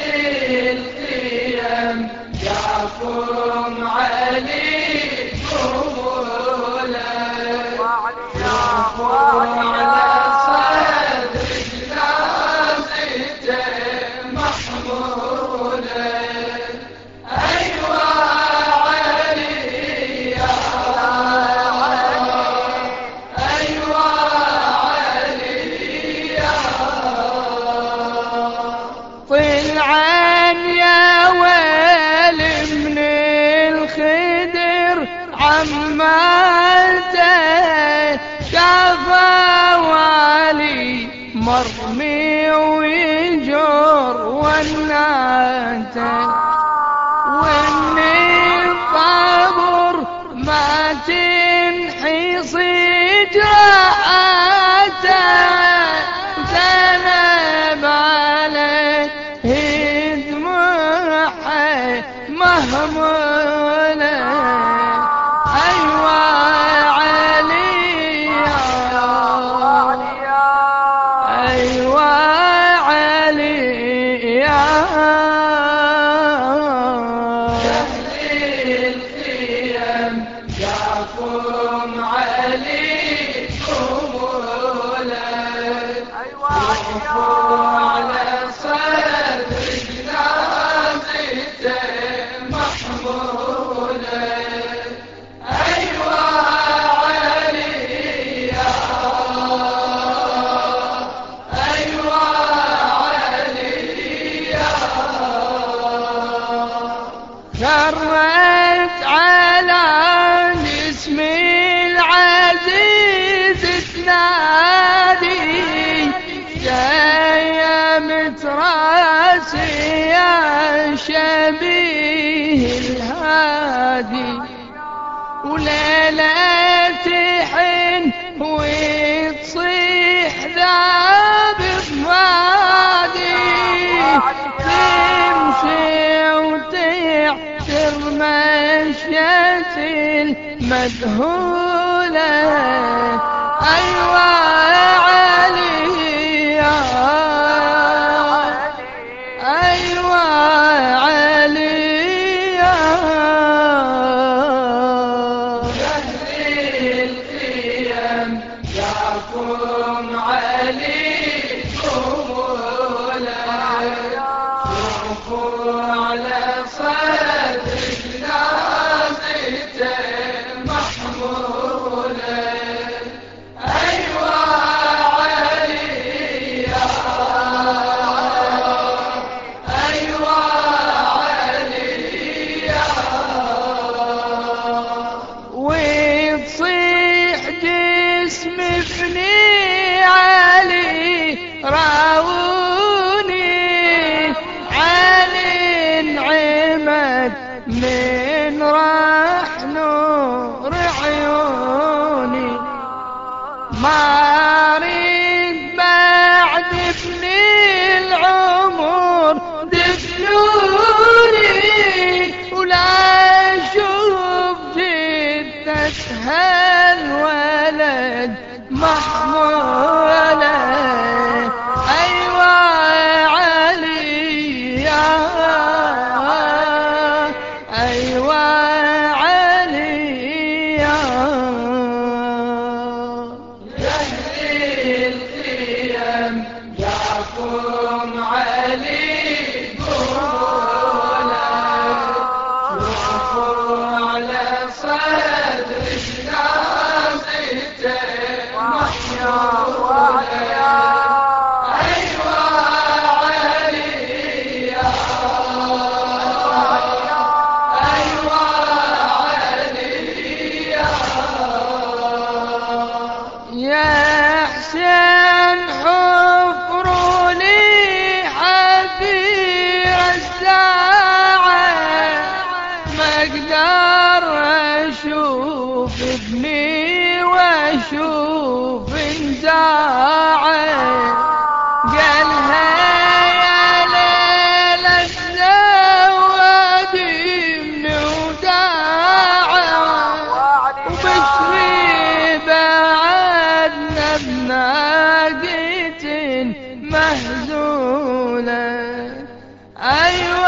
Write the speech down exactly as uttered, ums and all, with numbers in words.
الخيم يعقوم عليكم ولد على صدرك لازته محمولة. أيوة علي يا أيوة علي يا طلعا يا ويل من الخدر عمالته شافا والي مرمي ويجر وناته وان الطبر ما تنحي صجراته زينب عليه دموعها مهمولة. أيوة علي أيوة علي يا أهل الخيم يعقوم عليكم ولد على صدرك لازته محمولة. أيوة علي يا أيوة علي يا شرت على جسم العزيز تنادي جاية متراسي يا شبيه الهادي وليلة تحن وتصيح ذاب بمادي تمشي وتعتر مشية المذهولة. أيوة علي يا أيوة علي يا أهل الخيم يعقوم عليكم ولد على صدرك لازته محمولة. أيوة علي يا أيوة علي يا وتصيح جسم ابني علي راوني علي نعمة أيوة